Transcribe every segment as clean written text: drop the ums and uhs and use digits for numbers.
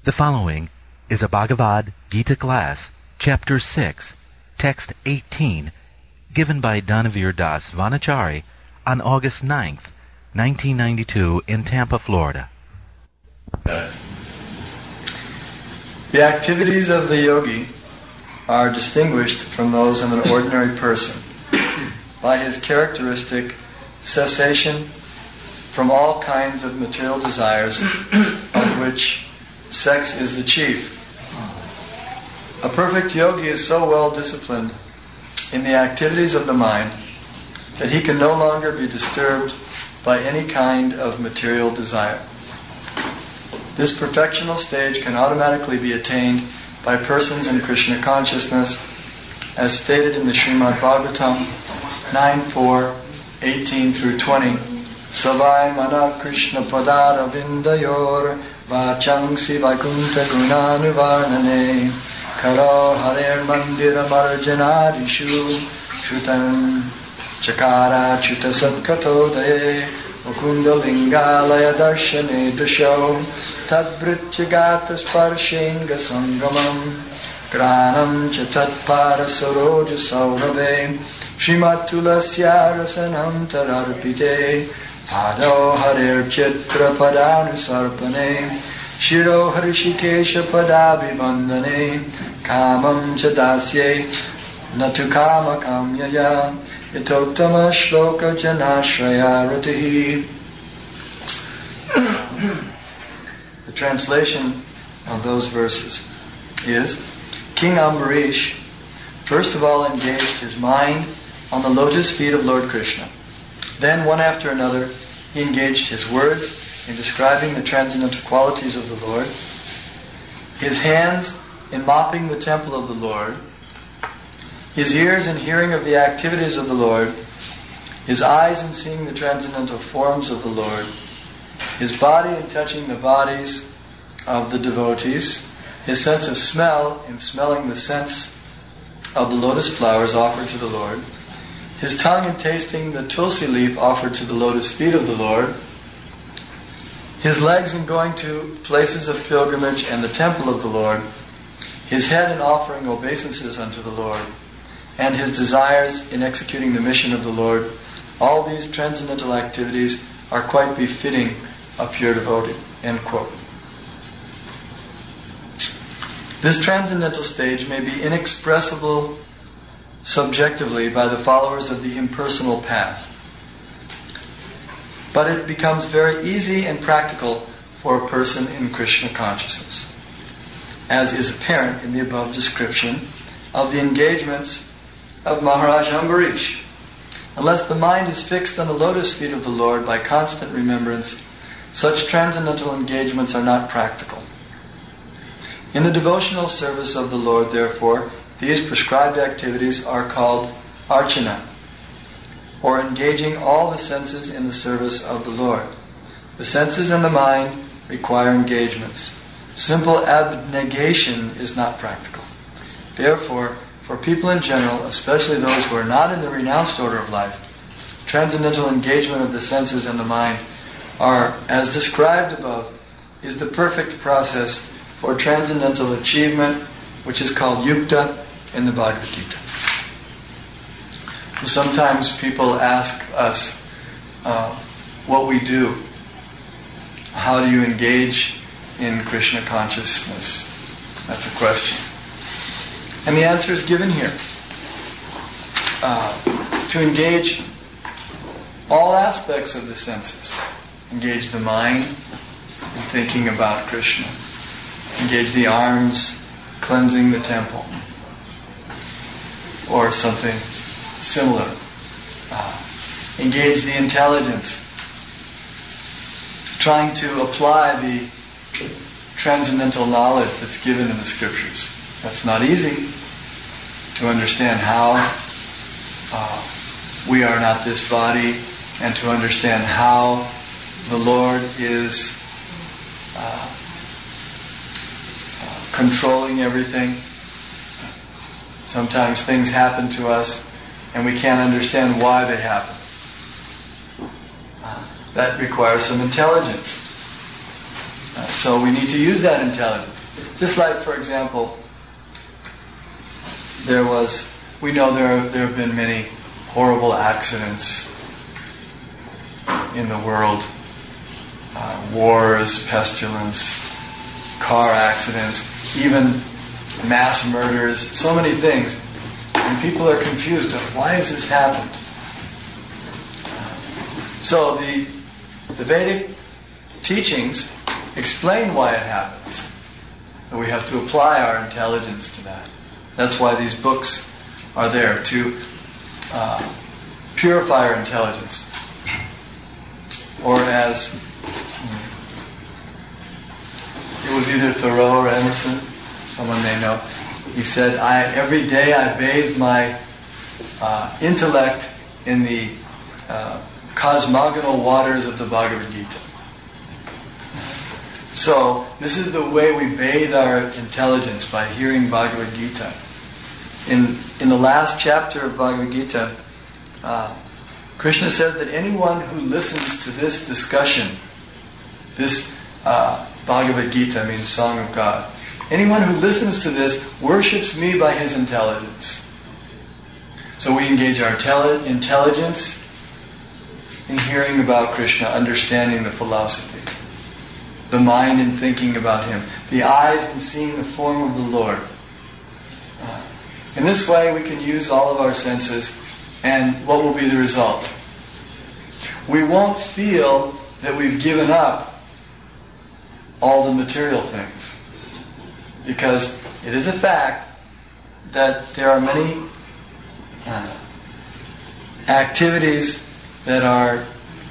The following is a Bhagavad Gita class, Chapter 6, Text 18, given by Dhanavir Das Vanachari on August 9th, 1992 in Tampa, Florida. The activities of the yogi are distinguished from those of an ordinary person by his characteristic cessation from all kinds of material desires, of which sex is the chief. A perfect yogi is so well disciplined in the activities of the mind that he can no longer be disturbed by any kind of material desire. This perfectional stage can automatically be attained by persons in Krishna consciousness, as stated in the Srimad Bhagavatam 9.4, 18 through 20. Savai mana Krishna padara vindayor vachangsi vakunta gunanuvarnane karo harer mandira marjanarishu shutam chakara chuta satkatodaya mukunda lingalaya darshane dusho tadvritchagata sparshenga sangamam granam chatatpara saroja saurave Srimad Tulasya Rasanam Tararpite Pado Harir Chitra Padanusarpane Shiro Harishikesha Padabhivandane Kamam Chadasye Natu Kama Kamyaya Yatottama Shloka Janashraya Ratihi. The translation of those verses is: King Ambarish first of all engaged his mind on the lotus feet of Lord Krishna. Then, one after another, he engaged his words in describing the transcendental qualities of the Lord, his hands in mopping the temple of the Lord, his ears in hearing of the activities of the Lord, his eyes in seeing the transcendental forms of the Lord, his body in touching the bodies of the devotees, his sense of smell in smelling the scents of the lotus flowers offered to the Lord, his tongue in tasting the tulsi leaf offered to the lotus feet of the Lord, his legs in going to places of pilgrimage and the temple of the Lord, his head in offering obeisances unto the Lord, and his desires in executing the mission of the Lord. All these transcendental activities are quite befitting a pure devotee. End quote. This transcendental stage may be inexpressible subjectively by the followers of the impersonal path, but it becomes very easy and practical for a person in Krishna consciousness, as is apparent in the above description of the engagements of Maharaj Ambarish. Unless the mind is fixed on the lotus feet of the Lord by constant remembrance, such transcendental engagements are not practical. In the devotional service of the Lord, therefore, these prescribed activities are called archana, or engaging all the senses in the service of the Lord. The senses and the mind require engagements. Simple abnegation is not practical. Therefore, for people in general, especially those who are not in the renounced order of life, transcendental engagement of the senses and the mind are, as described above, is the perfect process for transcendental achievement, which is called yukta in the Bhagavad Gita. Sometimes people ask us what we do. How do you engage in Krishna consciousness? That's a question. And the answer is given here. To engage all aspects of the senses. Engage the mind in thinking about Krishna. Engage the arms, cleansing the temple, or something similar. Engage the intelligence, trying to apply the transcendental knowledge that's given in the scriptures. That's not easy to understand how we are not this body, and to understand how the Lord is controlling everything. Sometimes things happen to us and we can't understand why they happen. That requires some intelligence. So we need to use that intelligence. Just like, for example, we know there have been many horrible accidents in the world. Wars, pestilence, car accidents, even mass murders, so many things. And people are confused of why has this happened? So the Vedic teachings explain why it happens. So we have to apply our intelligence to that. That's why these books are there, to purify our intelligence. Or as it was either Thoreau or Emerson, someone may know, he said, every day I bathe my intellect in the cosmogonal waters of the Bhagavad Gita. So, this is the way we bathe our intelligence, by hearing Bhagavad Gita. In the last chapter of Bhagavad Gita, Krishna says that anyone who listens to this discussion, this Bhagavad Gita means Song of God, anyone who listens to this worships me by his intelligence. So we engage our intelligence in hearing about Krishna, understanding the philosophy. The mind in thinking about Him. The eyes in seeing the form of the Lord. In this way we can use all of our senses, and what will be the result? We won't feel that we've given up all the material things. Because it is a fact that there are many activities that are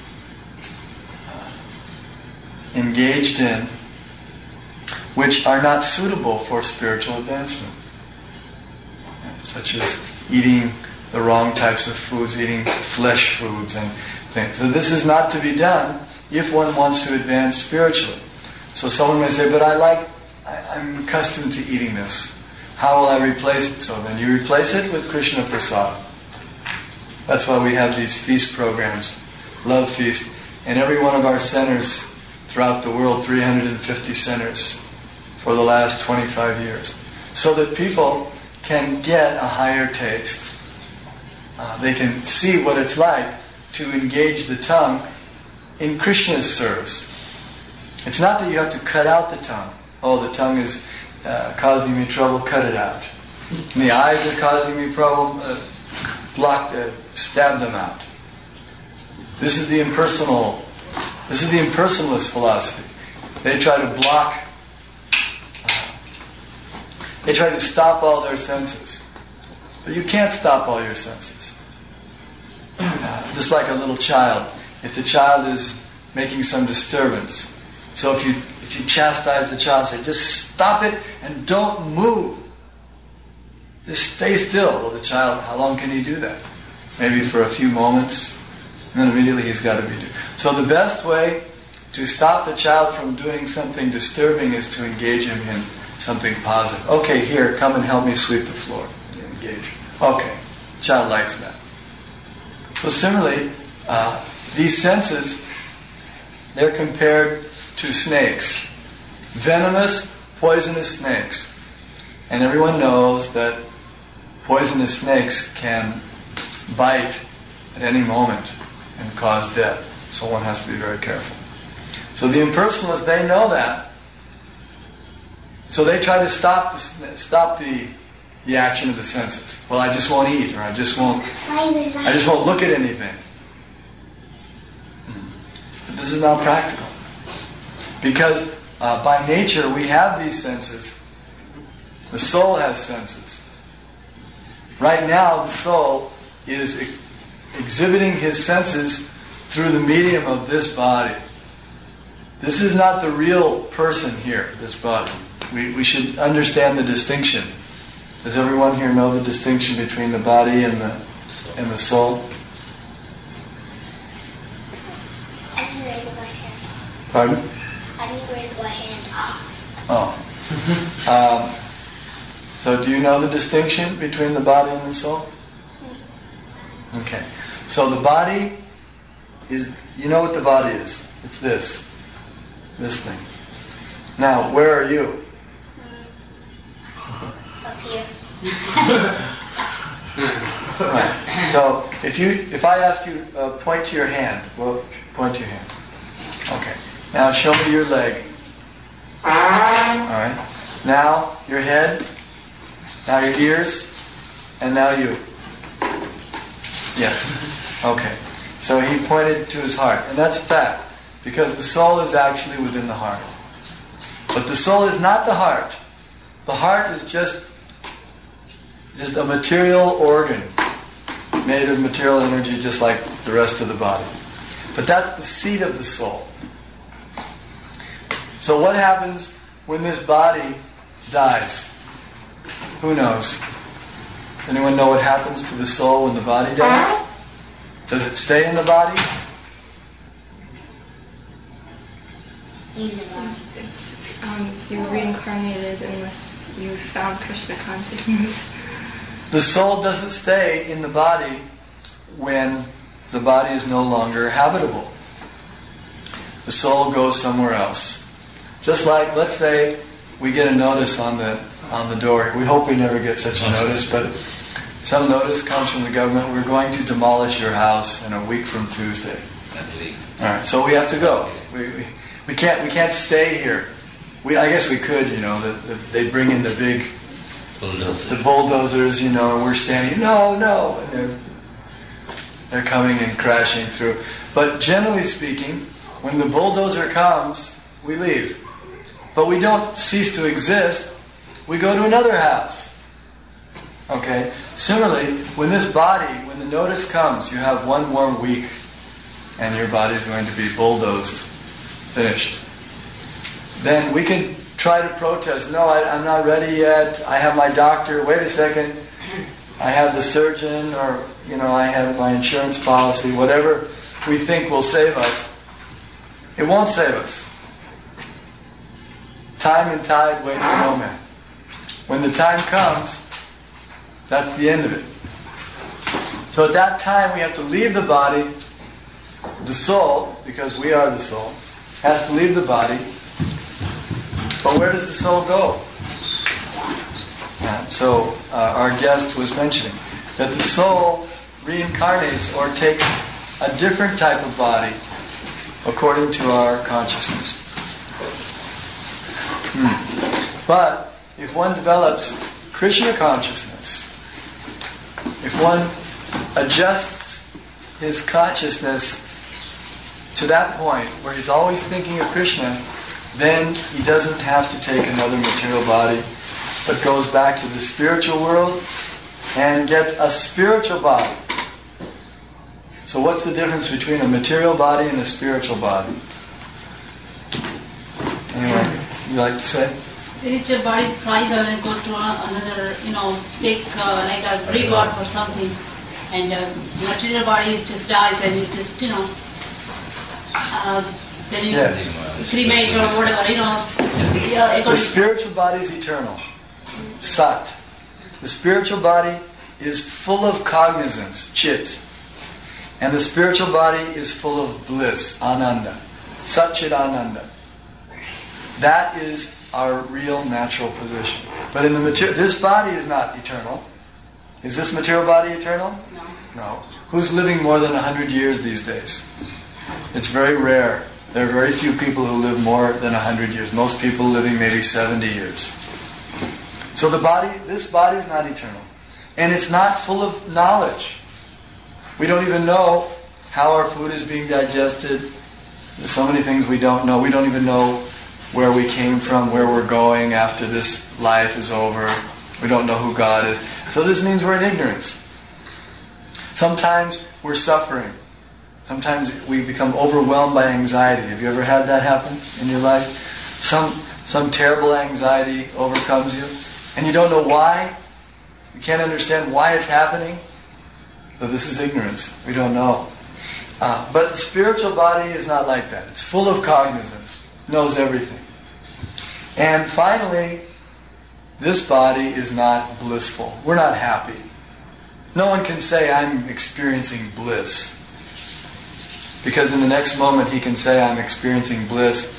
engaged in which are not suitable for spiritual advancement. Such as eating the wrong types of foods, eating flesh foods and things. So this is not to be done if one wants to advance spiritually. So someone may say, but I'm accustomed to eating this. How will I replace it? So then you replace it with Krishna Prasad. That's why we have these feast programs, Love Feast, and every one of our centers throughout the world, 350 centers for the last 25 years, so that people can get a higher taste. They can see what it's like to engage the tongue in Krishna's service. It's not that you have to cut out the tongue. Oh, the tongue is causing me trouble, cut it out. And the eyes are causing me problem, stab them out. This is the impersonalist philosophy. They try to block, they try to stop all their senses. But you can't stop all your senses. Just like a little child. If the child is making some disturbance, so if you chastise the child, say, just stop it and don't move. Just stay still. Well, the child, how long can he do that? Maybe for a few moments, and then immediately he's got to be doing. So the best way to stop the child from doing something disturbing is to engage him in something positive. Okay, here, come and help me sweep the floor. You engage. Okay, child likes that. So similarly, these senses, they're compared to snakes. Venomous, poisonous snakes. And everyone knows that poisonous snakes can bite at any moment and cause death. So one has to be very careful. So the impersonalists, they know that. So they try to stop the action of the senses. Well, I just won't eat, or I just won't look at anything. But this is not practical. Because by nature we have these senses. The soul has senses. Right now the soul is exhibiting his senses through the medium of this body. This is not the real person here, this body. We should understand the distinction. Does everyone here know the distinction between the body and the soul? I didn't raise my hand. Pardon? I didn't raise my hand. Oh. So do you know the distinction between the body and the soul? Okay. So the body is, you know what the body is. It's this thing. Now, where are you? Up here. Right. So, if I ask you, point to your hand. Well, point to your hand. Okay. Now, show me your leg. All right. Now, your head. Now, your ears. And now you. Yes. Okay. So he pointed to his heart. And that's a fact. Because the soul is actually within the heart. But the soul is not the heart. The heart is just a material organ made of material energy just like the rest of the body. But that's the seat of the soul. So what happens when this body dies? Who knows? Anyone know what happens to the soul when the body dies? Does it stay in the body? You reincarnated unless you found Krishna consciousness. The soul doesn't stay in the body when the body is no longer habitable. The soul goes somewhere else. Just like, let's say, we get a notice on the door. We hope we never get such a notice, but some notice comes from the government. We're going to demolish your house in a week from Tuesday. All right, so we have to go. We can't stay here. I guess we could, they bring in the big bulldozers, and we're standing, no, and they're coming and crashing through. But generally speaking, when the bulldozer comes, we leave. But we don't cease to exist. We go to another house. Okay? Similarly, when the notice comes, you have one more week, and your body's going to be bulldozed, finished. Then we can try to protest. No, I'm not ready yet. I have my doctor. Wait a second. I have the surgeon, or I have my insurance policy. Whatever we think will save us, it won't save us. Time and tide wait for no man. When the time comes, that's the end of it. So at that time we have to leave the body. The soul, because we are the soul, has to leave the body. But where does the soul go? So our guest was mentioning that the soul reincarnates or takes a different type of body according to our consciousness. But if one develops Krishna consciousness, if one adjusts his consciousness to that point where he's always thinking of Krishna, then he doesn't have to take another material body, but goes back to the spiritual world and gets a spiritual body. So what's the difference between a material body and a spiritual body? Anyone you like to say? Spiritual body flies away and go to another, take like a rebirth or something, and material body just dies and it just, then you cremate or whatever, The spiritual body is eternal. Sat. The spiritual body is full of cognizance, chit. And the spiritual body is full of bliss, ananda. Sat Chit Ananda. That is our real natural position. But in the this body is not eternal. Is this material body eternal? No. Who's living more than 100 years these days? It's very rare. There are very few people who live more than 100 years. Most people living maybe 70 years. So this body is not eternal. And it's not full of knowledge. We don't even know how our food is being digested. There's so many things we don't know. We don't even know where we came from, where we're going after this life is over. We don't know who God is. So this means we're in ignorance. Sometimes we're suffering. Sometimes we become overwhelmed by anxiety. Have you ever had that happen in your life? Some terrible anxiety overcomes you, and you don't know why. You can't understand why it's happening. So this is ignorance. We don't know. But the spiritual body is not like that. It's full of cognizance. Knows everything. And finally, this body is not blissful. We're not happy. No one can say, I'm experiencing bliss. Because in the next moment he can say, I'm experiencing bliss,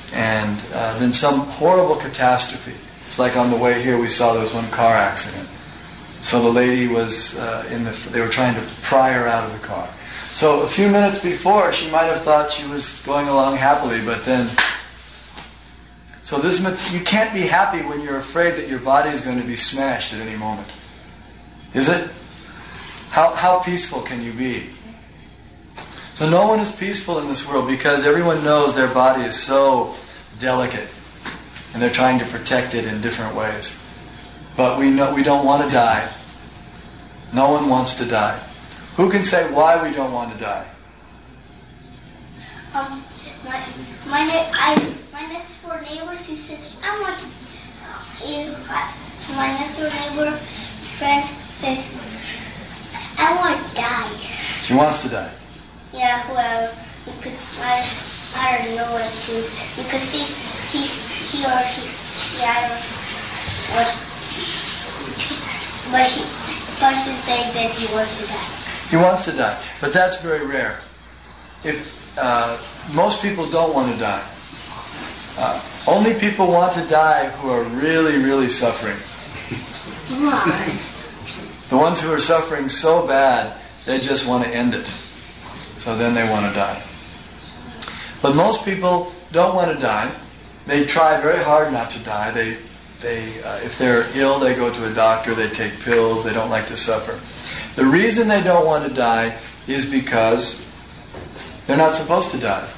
and then some horrible catastrophe. It's like on the way here we saw there was one car accident. So the lady was they were trying to pry her out of the car. So a few minutes before, she might have thought she was going along happily, but then... So you can't be happy when you're afraid that your body is going to be smashed at any moment. Is it? How peaceful can you be? So no one is peaceful in this world because everyone knows their body is so delicate and they're trying to protect it in different ways. But we know we don't want to die. No one wants to die. Who can say why we don't want to die? My next door neighbor, he says, I want to. My next door neighbor friend says, I want to die. She wants to die. Yeah, whoever. Because I don't know what to do. Because he or she, I don't know what. But he person said that he wants to die. He wants to die, but that's very rare. If most people don't want to die. Only people want to die who are really, really suffering. Why? The ones who are suffering so bad, they just want to end it. So then they want to die. But most people don't want to die. They try very hard not to die. They if they're ill, they go to a doctor, they take pills, they don't like to suffer. The reason they don't want to die is because they're not supposed to die.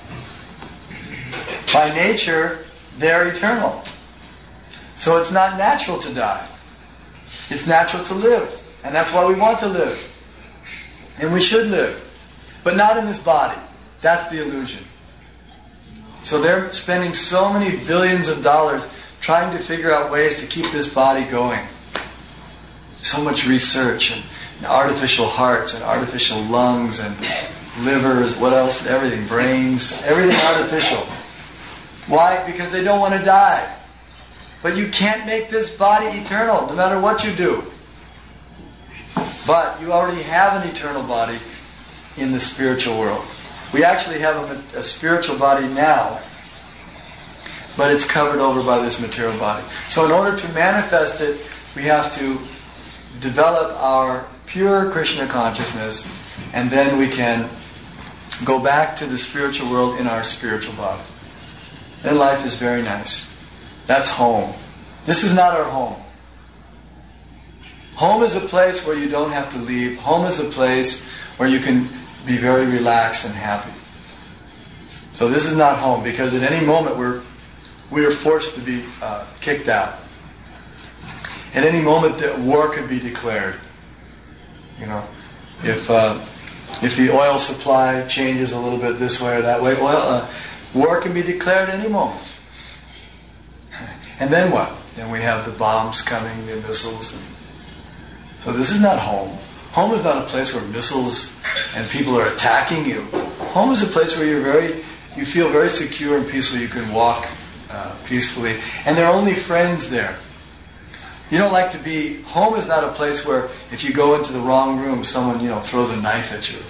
By nature, they're eternal. So it's not natural to die. It's natural to live. And that's why we want to live. And we should live. But not in this body. That's the illusion. So they're spending so many billions of dollars trying to figure out ways to keep this body going. So much research and artificial hearts and artificial lungs and livers, what else? Everything, brains, everything artificial. Why? Because they don't want to die. But you can't make this body eternal, no matter what you do. But you already have an eternal body in the spiritual world. We actually have a spiritual body now, but it's covered over by this material body. So in order to manifest it, we have to develop our pure Krishna consciousness, and then we can go back to the spiritual world in our spiritual body. Then life is very nice. That's home. This is not our home. Home is a place where you don't have to leave. Home is a place where you can be very relaxed and happy. So this is not home, because at any moment we are forced to be kicked out. At any moment, the war could be declared. You know, if the oil supply changes a little bit this way or that way, war can be declared at any moment. And then what? Then we have the bombs coming, the missiles. So this is not home. Home is not a place where missiles and people are attacking you. Home is a place where you feel very secure and peaceful. You can walk peacefully, and there are only friends there. You don't like to be... Home is not a place where if you go into the wrong room, someone, throws a knife at you.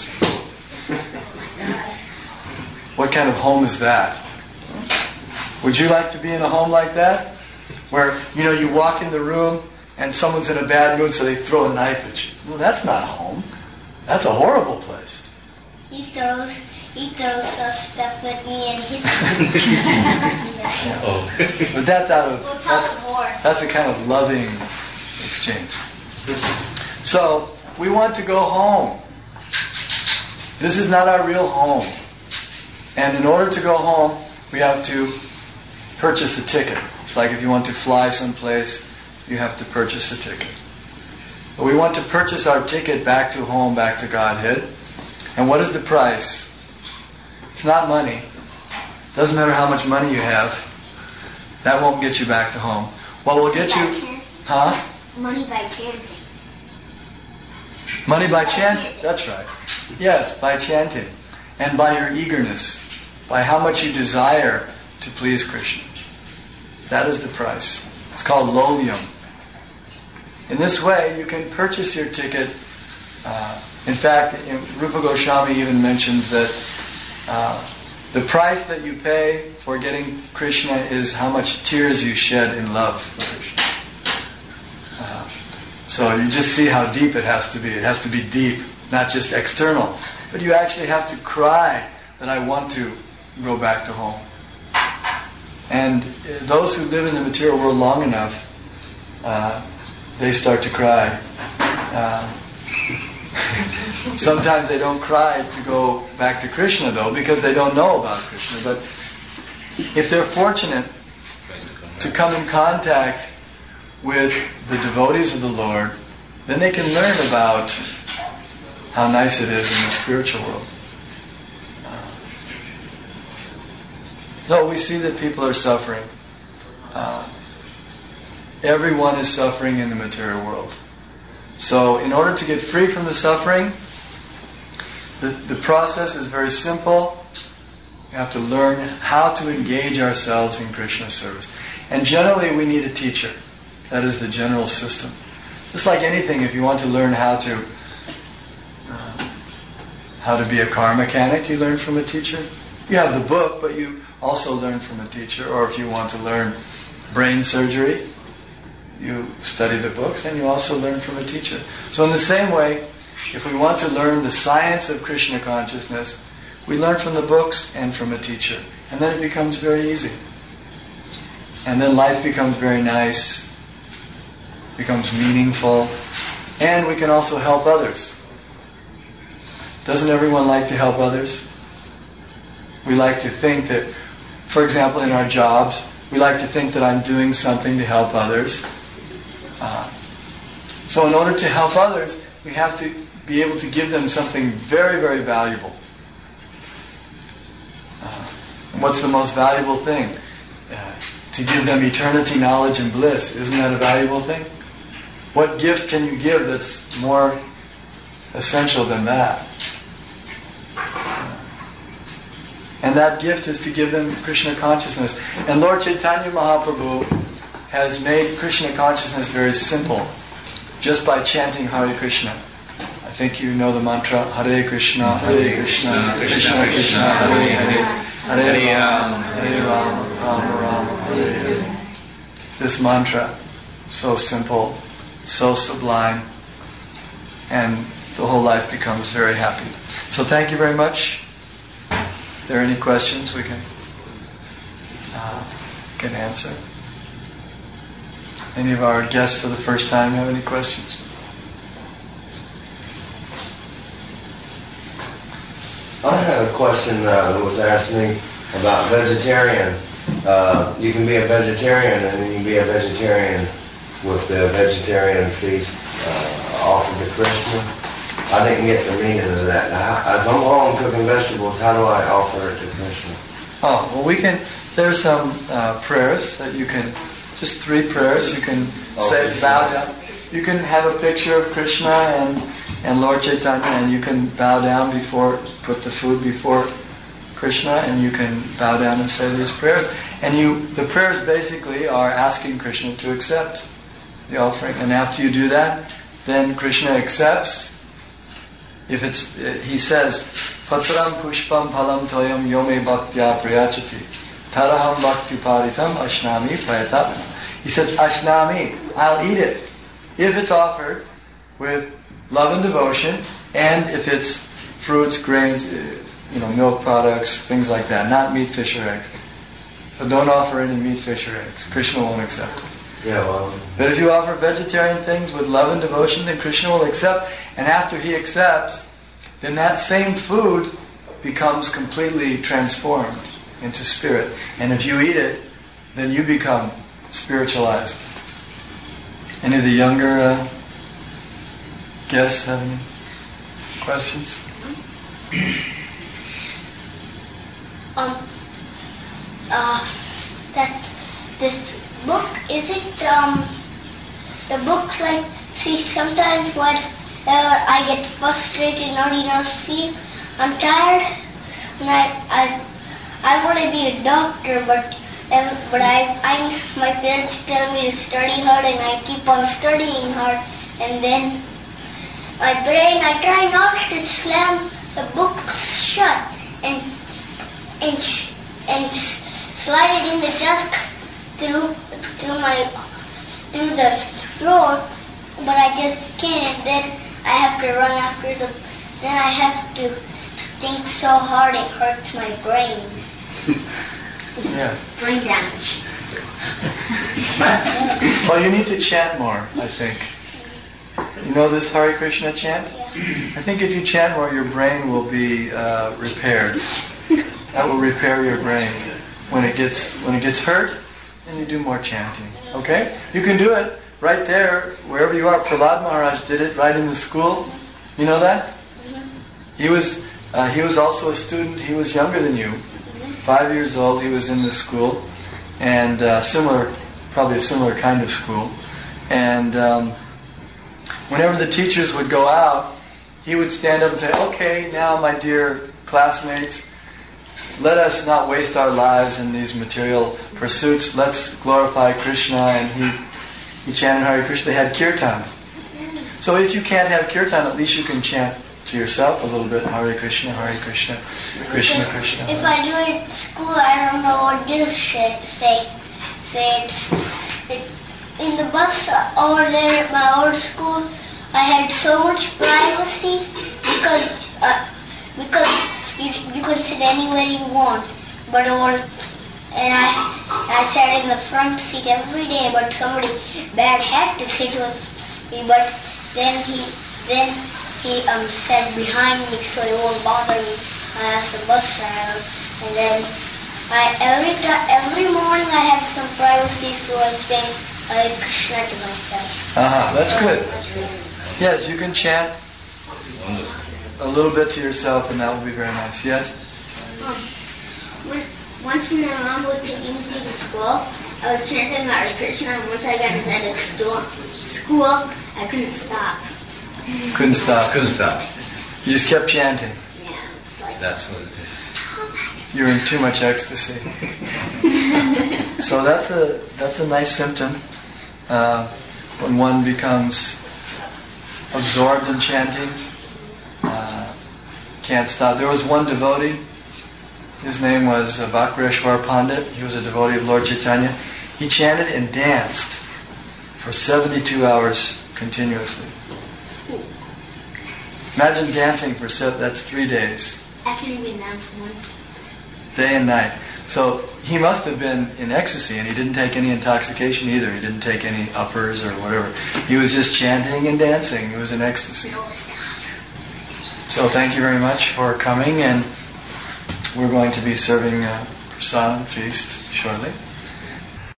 What kind of home is that? Would you like to be in a home like that? Where, you walk in the room and someone's in a bad mood, so they throw a knife at you. Well, that's not a home. That's a horrible place. He throws stuff at me and hits me. But that's that's a kind of loving exchange. So we want to go home. This is not our real home. And in order to go home, we have to purchase a ticket. It's like if you want to fly someplace, you have to purchase a ticket. So we want to purchase our ticket back to home, back to Godhead. And what is the price? It's not money. It doesn't matter how much money you have. That won't get you back to home. What will get you... Huh? Money by chanting. Money by chanting. That's right. Yes, by chanting. And by your eagerness. By how much you desire to please Krishna. That is the price. It's called lolyam. In this way, you can purchase your ticket. In fact, Rupa Goswami even mentions that the price that you pay for getting Krishna is how much tears you shed in love for Krishna. So you just see how deep it has to be. It has to be deep, not just external. But you actually have to cry that I want to go back to home. And those who live in the material world long enough, they start to cry. Sometimes they don't cry to go back to Krishna though, because they don't know about Krishna. But if they're fortunate to come in contact with the devotees of the Lord, then they can learn about how nice it is in the spiritual world. So we see that people are suffering. Everyone is suffering in the material world. So in order to get free from the suffering, the process is very simple. We have to learn how to engage ourselves in Krishna's service. And generally we need a teacher. That is the general system. Just like anything, if you want to learn how to be a car mechanic, you learn from a teacher. You have the book, but you also learn from a teacher. Or if you want to learn brain surgery, you study the books and you also learn from a teacher. So in the same way, if we want to learn the science of Krishna consciousness, we learn from the books and from a teacher. And then it becomes very easy. And then life becomes very nice, becomes meaningful, and we can also help others. Doesn't everyone like to help others? We like to think that, for example, in our jobs, we like to think that I'm doing something to help others. So in order to help others, we have to be able to give them something very, very valuable. And what's the most valuable thing? To give them eternity, knowledge, and bliss. Isn't that a valuable thing? What gift can you give that's more essential than that? And that gift is to give them Krishna consciousness. And Lord Chaitanya Mahaprabhu has made Krishna consciousness very simple, just by chanting Hare Krishna. I think you know the mantra, Hare Krishna, Krishna Krishna, Hare Hare, Hare Rama, Rama Rama, Hare Hare. This mantra, so simple, so sublime, and the whole life becomes very happy. So thank you very much. If there are any questions, we can answer. Any of our guests for the first time have any questions? I had a question that was asked me about vegetarian. You can be a vegetarian and then you can be a vegetarian with the vegetarian feast offered to Krishna. I didn't get the meaning of that. If I'm home cooking vegetables, how do I offer it to Krishna? Oh, well there's some prayers that you can, just 3 prayers you can say, bow down. You can have a picture of Krishna and Lord Chaitanya, and you can bow down put the food before Krishna, and you can bow down and say these prayers. And the prayers basically are asking Krishna to accept the offering. And after you do that, then Krishna accepts. He says, Patram pushpam phalam toyam yome bhaktya prayachati taraham bhakti paritam ashnami prayatapam. He said, ashnami, I'll eat it, if it's offered with love and devotion, and if it's fruits, grains, milk products, things like that, not meat, fish, or eggs. So don't offer any meat, fish, or eggs. Krishna won't accept it. Yeah, well. But if you offer vegetarian things with love and devotion, then Krishna will accept. And after he accepts, then that same food becomes completely transformed into spirit. And if you eat it, then you become spiritualized. Any of the younger guests have any questions? This book, is it, the book's like, see, sometimes when I get frustrated, not enough sleep, I'm tired, and I want to be a doctor, but my parents tell me to study hard, and I keep on studying hard, and then my brain, I try not to slam the book shut, and slide it in the desk through the floor, but I just can't, and then I have to run after then I have to think so hard it hurts my brain. Yeah. Brain damage. Well, you need to chant more, I think. You know this Hare Krishna chant? Yeah. I think if you chant more, your brain will be repaired. That will repair your brain. When it gets hurt, then you do more chanting. Okay? You can do it right there, wherever you are. Prahlad Maharaj did it right in the school. You know that? He was also a student. He was younger than you, 5 years old. He was in the school, and probably a similar kind of school. And whenever the teachers would go out, he would stand up and say, "Okay, now, my dear classmates, let us not waste our lives in these material pursuits. Let's glorify Krishna." And he chanted Hare Krishna. They had kirtans. So if you can't have kirtan, at least you can chant to yourself a little bit, Hare Krishna, Krishna Krishna. If I do it at school, I don't know what to say. In the bus over there at my old school, I had so much privacy because you could sit anywhere you want. And I sat in the front seat every day, but somebody bad had to sit with me. But then he sat behind me so it won't bother me. I asked the bus driver, and then every morning I had some privacy, so I was saying Hare Krishna to myself. That's good. Yes, you can chant a little bit to yourself, and that will be very nice. Yes? Once when my mom was taking me to the school, I was chanting Hare Krishna, and once I got inside the school, I couldn't stop. Couldn't stop. You just kept chanting. Yeah, it's like... That's what it is. You're in too much ecstasy. So that's a nice symptom when one becomes absorbed in chanting. Can't stop. There was one devotee. His name was Vakreshwar Pandit. He was a devotee of Lord Chaitanya. He chanted and danced for 72 hours continuously. Imagine dancing for that's 3 days. I can even dance once. Day and night. So he must have been in ecstasy, and he didn't take any intoxication either. He didn't take any uppers or whatever. He was just chanting and dancing. He was in ecstasy. So thank you very much for coming, and we're going to be serving a prasadam feast shortly.